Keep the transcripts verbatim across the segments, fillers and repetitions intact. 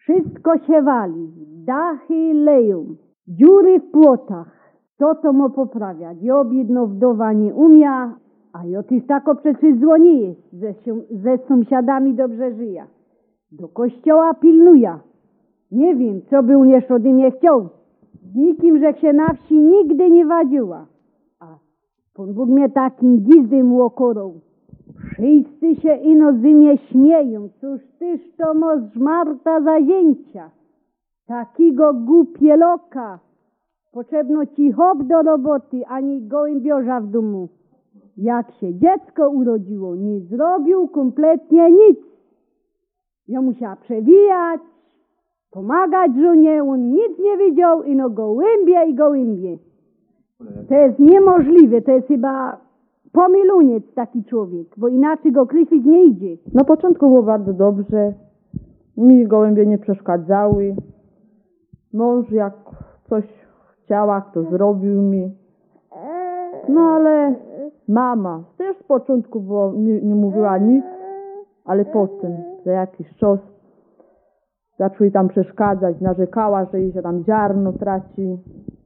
Wszystko się wali, dachy leją, dziury w płotach. To to mo poprawiać. Jo biedno wdowa nie umia, a jo tyż tako przecież dzwoni jest, ze, ze sąsiadami dobrze żyje. Do kościoła pilnuje. Nie wiem, co by unieś ode mnie chciał. Z nikim, że się na wsi nigdy nie wadziła. A Pan Bóg mnie takim gizdym łokorą. Wszyscy się ino z mnie śmieją. Cóż tyż to mo żmarta za zięcia. Takiego głupieloka. Potrzebno ci hop do roboty, ani gołębiorza w domu. Jak się dziecko urodziło, nie zrobił kompletnie nic. Ja musiała przewijać, pomagać żonie, on nic nie widział, ino gołębie i gołębie. To jest niemożliwe, to jest chyba pomyluniec taki człowiek, bo inaczej go określić nie idzie. Na początku było bardzo dobrze, mi gołębie nie przeszkadzały. Mąż jak coś chciała, to zrobił mi. No ale mama też z początku było, nie, nie mówiła nic, ale potem za jakiś czas zaczęli tam przeszkadzać, narzekała, że jej się tam ziarno traci,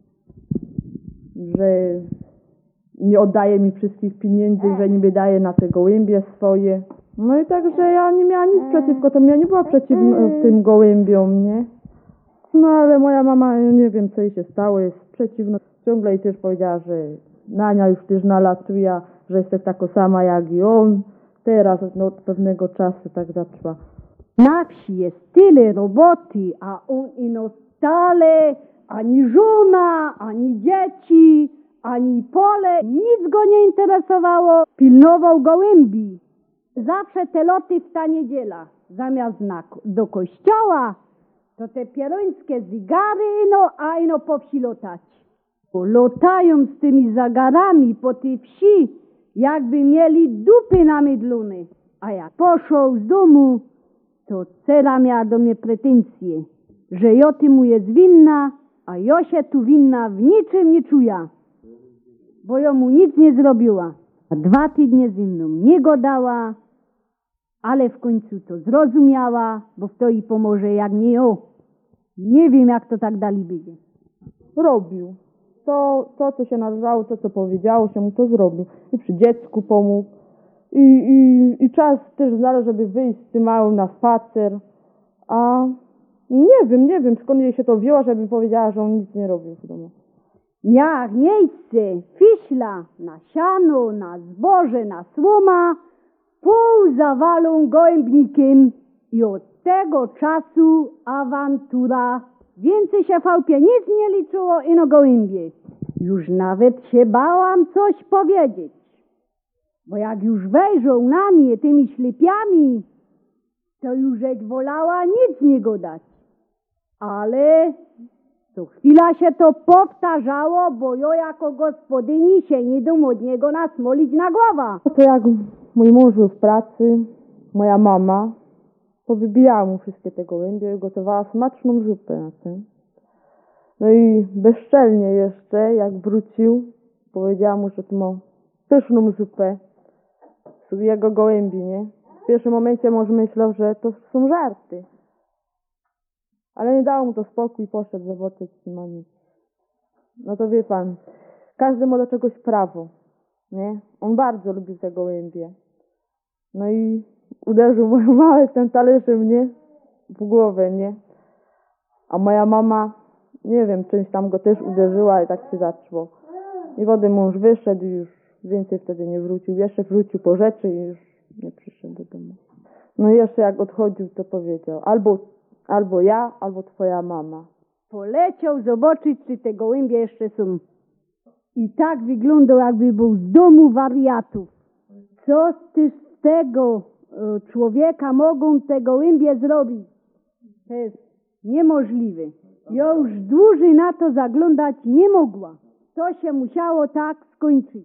że nie oddaje mi wszystkich pieniędzy, że niby daje na te gołębie swoje. No i także ja nie miała nic przeciwko temu, ja nie była przeciwna tym gołębiom, nie? No ale moja mama, nie wiem co jej się stało, jest przeciwna. Ciągle jej też powiedziała, że Nania już też nalatuje, że jestem taka sama jak i on. Teraz no, od pewnego czasu tak zaczęła. Na wsi jest tyle roboty, a on ino stale, ani żona, ani dzieci, ani pole, nic go nie interesowało. Pilnował gołębi. Zawsze te loty w ta niedziela, zamiast na, do kościoła, to te pierońskie zygary ino, a ino po wsi lotać. Bo lotają z tymi zagarami po tej wsi, jakby mieli dupy na mydluny. A jak poszł z domu, to cera miała do mnie pretensje, że jo ty mu jest winna, a jo się tu winna w niczym nie czuja. Bo jo mu nic nie zrobiła. A dwa tygodnie ze mną nie godała, ale w końcu to zrozumiała, bo kto jej pomoże jak nie jo. Nie wiem jak to tak dalej będzie. Robił. To, to co się należało, to co powiedziało się mu, to zrobił. I przy dziecku pomógł. I, i, i czas też znalazł, żeby wyjść z tym małym na spacer. A nie wiem, nie wiem skąd jej się to wzięło, żeby powiedziała, że on nic nie robił w domu. Miała miejsce, fiśla, na siano, na zboże, na słoma, pół zawalą gołębnikiem i od tego czasu awantura. Więcej się w chałupie nic nie liczyło ino gołębie. Już nawet się bałam coś powiedzieć, bo jak już wejrzą na mnie tymi ślepiami, to już jak wolała nic nie godać. Ale co chwila się to powtarzało, bo ja jako gospodyni się nie dam od niego nasmolić na głowę. To jak mój mąż był w pracy, moja mama powybijała mu wszystkie te gołębie i gotowała smaczną zupę na tym. No i bezczelnie jeszcze, jak wrócił, powiedziała mu, że tu ma pyszną zupę z jego gołębi, nie? W pierwszym momencie mąż myślał, że to są żarty. Ale nie dało mu to spokój, poszedł zobaczyć, czy ma nic. No to wie pan, każdy ma do czegoś prawo, nie? On bardzo lubił te gołębie. No i uderzył moją mamę w ten talerzem, nie? W głowę, nie? A moja mama, nie wiem, czymś tam go też uderzyła i tak się zaczęło. I wtedy mąż wyszedł i już więcej wtedy nie wrócił. Jeszcze wrócił po rzeczy i już nie przyszedł do domu. No i jeszcze jak odchodził, to powiedział, albo, albo ja, albo twoja mama. Poleciał zobaczyć, czy te gołębie jeszcze są. I tak wyglądał, jakby był z domu wariatów. Co ty z tego człowieka mogą te gołębie zrobić? To jest niemożliwe. Ja już dłużej na to zaglądać nie mogła. To się musiało tak skończyć.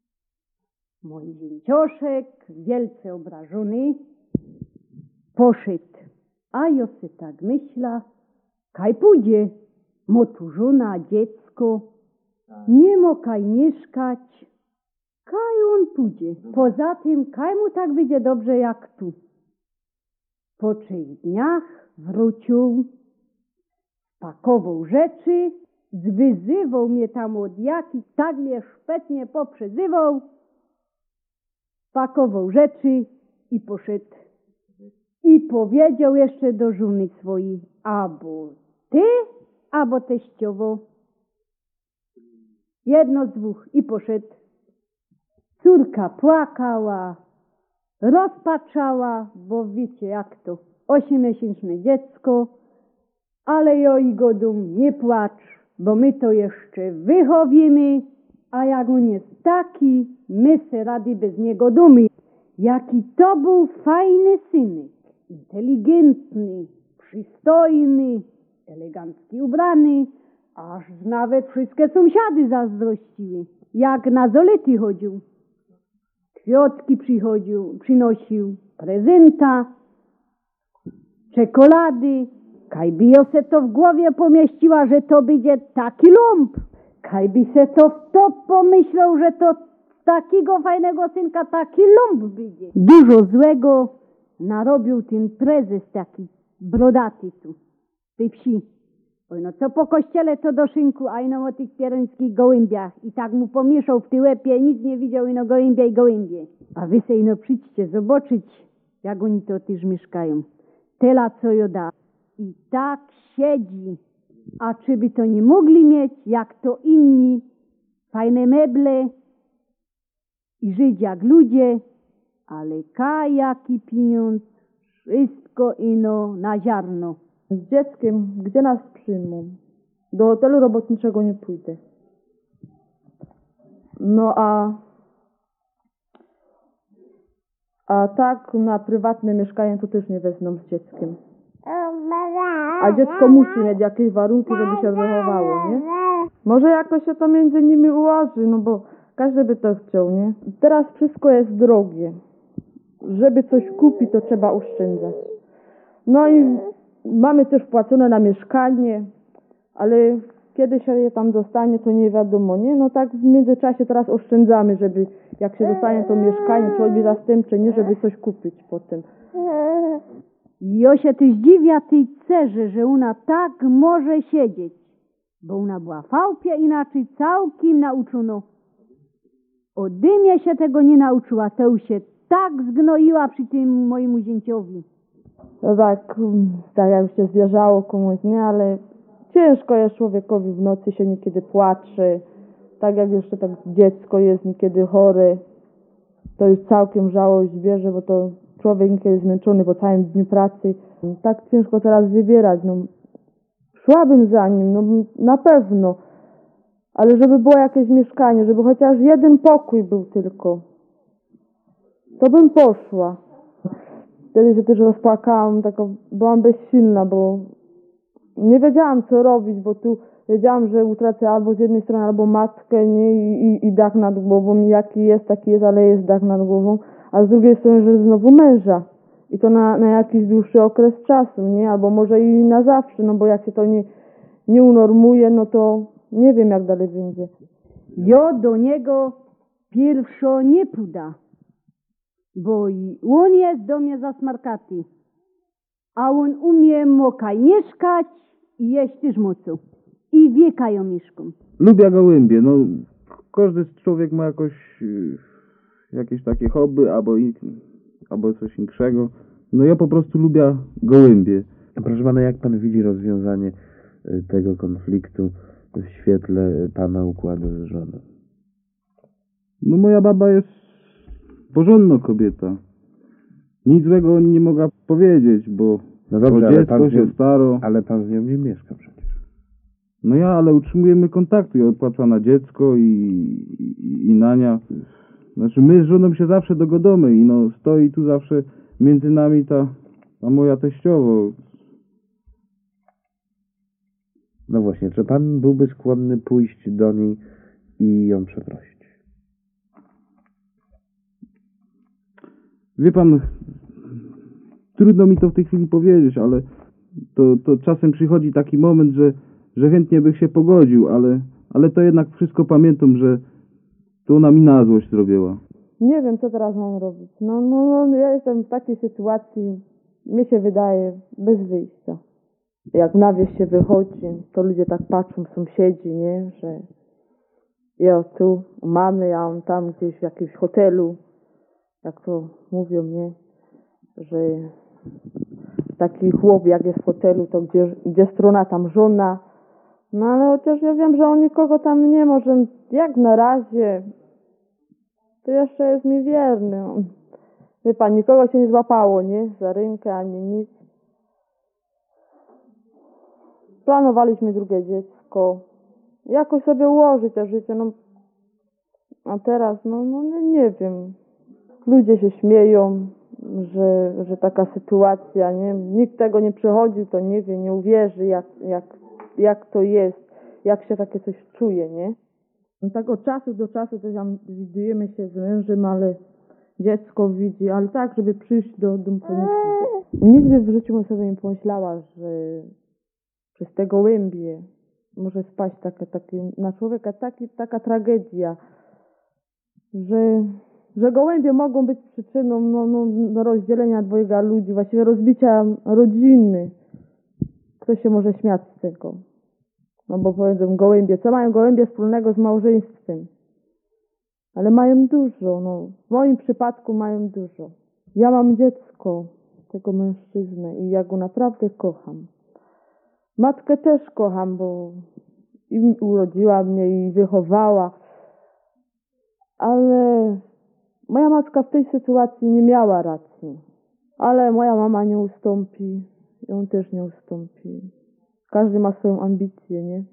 Mój dzięcioszek, wielce obrażony, poszedł. A ja se tak myśla, kaj pójdzie, mo tu żona, dziecko, nie mo kaj mieszkać, kaj on pójdzie. Poza tym, kaj mu tak będzie dobrze jak tu. Po trzech dniach wrócił, spakował rzeczy, zwyzywał mnie tam od jakich, tak mnie szpetnie poprzezywał, pakował rzeczy i poszedł. I powiedział jeszcze do żony swojej, albo ty, albo teściowo. Jedno z dwóch. I poszedł. Córka płakała, rozpaczała, bo wiecie jak to, ośmiomiesięczne dziecko, ale jo i godum, nie płacz, bo my to jeszcze wychowimy, a jak on jest taki, my se rady bez niego dumy. Jaki to był fajny synek, inteligentny, przystojny, elegancki ubrany, aż nawet wszystkie sąsiady zazdrościły. Jak na zolety chodził, kwiatki przychodził, przynosił, prezenta, czekolady. Kaj by jo se to w głowie pomieściła, że to będzie taki lump. Kaj by se to w to pomyślał, że to z takiego fajnego synka taki lump będzie. Dużo złego narobił ten prezes taki brodaty tu, w tej wsi. Oj, no co po kościele to do szynku, a ino o tych pierońskich gołębiach. I tak mu pomieszał w tej łepie, nic nie widział, ino gołębia i gołębie. A wy se ino przyjdźcie zobaczyć, jak oni to też mieszkają. Tela co joda. I tak siedzi. A czy by to nie mogli mieć, jak to inni, fajne meble i żyć jak ludzie, ale kaj jaki pieniądz, wszystko ino na ziarno. Z dzieckiem, gdzie nas przyjmą? Do hotelu robotniczego nie pójdę. No a a tak na prywatne mieszkanie to też nie wezmą z dzieckiem. A dziecko musi mieć jakieś warunki, żeby się wychowało, nie? Może jakoś się to między nimi ułoży, no bo każdy by to chciał, nie? Teraz wszystko jest drogie. Żeby coś kupić, to trzeba oszczędzać. No i mamy też wpłacone na mieszkanie, ale kiedy się je tam dostanie, to nie wiadomo, nie? No tak w międzyczasie teraz oszczędzamy, żeby jak się dostanie to mieszkanie, czy choćby zastępcze, nie? Żeby coś kupić potem. Jo się też dziwia tej cerze, że ona tak może siedzieć, bo ona była w chałupie inaczej całkiem nauczono. Ode mnie się tego nie nauczyła, to już się tak zgnoiła przy tym mojemu zięciowi. No tak, tak jak się zwierzało komuś, nie? Ale ciężko jest człowiekowi w nocy, się niekiedy płacze. Tak jak jeszcze tak dziecko jest niekiedy chory, to już całkiem żałość bierze, bo to człowiek niekiedy zmęczony po całym dniu pracy. Tak ciężko teraz wybierać, no. Szłabym za nim, no na pewno. Ale żeby było jakieś mieszkanie, żeby chociaż jeden pokój był tylko, to bym poszła. Wtedy się też rozpłakałam, taka byłam bezsilna, bo nie wiedziałam co robić, bo tu wiedziałam, że utracę albo z jednej strony, albo matkę, nie, i, i, i dach nad głową, jaki jest, taki jest, ale jest dach nad głową, a z drugiej strony, że znowu męża. I to na, na jakiś dłuższy okres czasu, nie? Albo może i na zawsze, no bo jak się to nie, nie unormuje, no to nie wiem jak dalej będzie. Jo do niego pierwszo nie puda, bo i on jest do mnie zasmarkaty, a on umie mokaj mieszkać i jeść też mocą. I wiekają mieszką. Lubię gołębie, no każdy człowiek ma jakoś y, jakieś takie hobby albo, i, albo coś innego. No ja po prostu lubię gołębie. Proszę pana, jak pan widzi rozwiązanie y, tego konfliktu w świetle pana układu z żoną? No moja baba jest porządna kobieta. Nic złego nie mogę powiedzieć, bo, No dobrze, bo ale dziecko pan z się nią- staro. Ale pan z nią nie mieszka przecież. No ja, ale utrzymujemy kontakty. Ja odpłacam na dziecko i, i, i Nania. Znaczy my z żoną się zawsze dogodamy i no stoi tu zawsze między nami ta, ta moja teściowo. No właśnie, czy pan byłby skłonny pójść do niej i ją przeprosić? Wie pan, trudno mi to w tej chwili powiedzieć, ale to, to czasem przychodzi taki moment, że, że chętnie bych się pogodził, ale, ale to jednak wszystko pamiętam, że to ona mi na złość zrobiła. Nie wiem, co teraz mam robić. No, no, no, ja jestem w takiej sytuacji, mi się wydaje, bez wyjścia. Jak na wieś się wychodzi, to ludzie tak patrzą, sąsiedzi, nie, że ja tu u mamy, a on tam gdzieś w jakimś hotelu, jak to mówią, nie, że taki chłop jak jest w hotelu, to gdzie, gdzie strona, tam żona. No ale chociaż ja wiem, że on nikogo tam nie może, jak na razie, to jeszcze jest mi wierny. Wie pan, nikogo się nie złapało, nie, za rękę ani nic. Planowaliśmy drugie dziecko, jakoś sobie ułożyć to życie, no a teraz, no, no nie wiem. Ludzie się śmieją, że, że taka sytuacja, nie? Nikt tego nie przechodził, to nie wie, nie uwierzy, jak, jak, jak to jest, jak się takie coś czuje, nie? No tak od czasu do czasu też tam widujemy się z mężem, ale dziecko widzi, ale tak, żeby przyjść do domu, to nie przyjdzie. Nigdy w życiu bym sobie nie pomyślała, że przez te gołębie może spaść taka, taki, na człowieka taki, taka tragedia, że, że gołębie mogą być przyczyną no, no, no rozdzielenia dwojga ludzi, właściwie rozbicia rodziny. Ktoś się może śmiać z tego. No bo powiedzą gołębie, co mają gołębie wspólnego z małżeństwem? Ale mają dużo, no. W moim przypadku mają dużo. Ja mam dziecko, tego mężczyznę i ja go naprawdę kocham. Matkę też kocham, bo i urodziła mnie i wychowała. Ale moja matka w tej sytuacji nie miała racji. Ale moja mama nie ustąpi, ją też nie ustąpi. Każdy ma swoją ambicję, nie?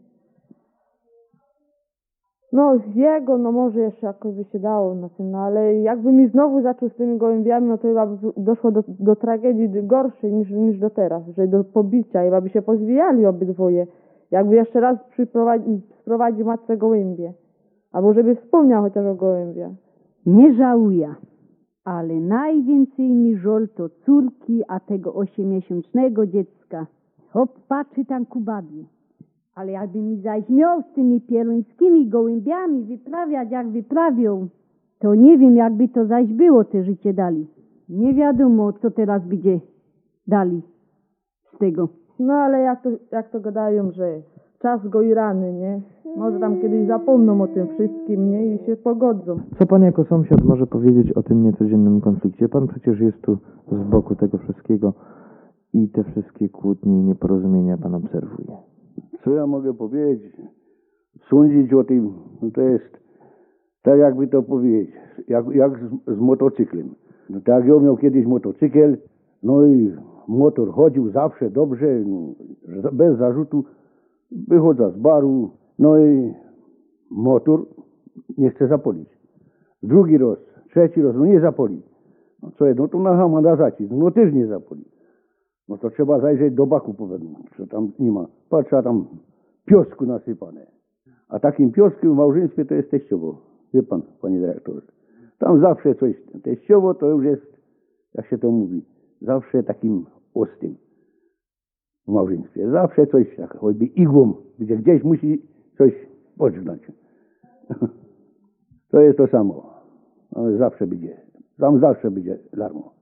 No jego, no może jeszcze jakoś by się dało na tym, no ale jakby mi znowu zaczął z tymi gołębiami, no to chyba by doszło do, do tragedii gorszej niż, niż do teraz, że do pobicia, chyba by się pozwijali obydwoje. Jakby jeszcze raz sprowadził matce gołębie. Albo żeby wspomniał chociaż o gołębiach. Nie żałuję, ale najwięcej mi żal to córki, a tego osiemmiesięcznego dziecka. Hop, patrzy tam ku babie. Ale jakby mi zaś miał z tymi pieruńskimi gołębiami wyprawiać, jak wyprawią, to nie wiem, jakby to zaś było, te życie dali. Nie wiadomo, co teraz będzie dali z tego. No ale jak to, jak to gadają, że czas goi rany, nie? Może tam kiedyś zapomną o tym wszystkim, nie? I się pogodzą. Co pan jako sąsiad może powiedzieć o tym niecodziennym konflikcie? Pan przecież jest tu z boku tego wszystkiego i te wszystkie kłótnie i nieporozumienia pan obserwuje. Co ja mogę powiedzieć? Sądzić o tym, no to jest tak jakby to powiedzieć, jak, jak z, z motocyklem. No tak ja miał kiedyś motocykl, no i motor chodził zawsze dobrze, no, bez zarzutu. Wychodzę z baru, no i motor nie chce zapolić. Drugi raz, trzeci raz, no nie zapoli. No co jest, no to na hamada zacisk, no też nie zapoli. No to trzeba zajrzeć do baku, powiedzmy, co tam nie ma. Patrz, a tam piosku nasypane. A takim pioskiem w małżeństwie to jest teściowo. Wie pan, panie dyrektorze. Tam zawsze coś, teściowo to już jest, jak się to mówi, zawsze takim ostrym w małżeństwie. Zawsze coś, tak choćby igłą, gdzie gdzieś musi coś podżgnąć. To jest to samo. No, zawsze będzie, tam zawsze będzie larmo.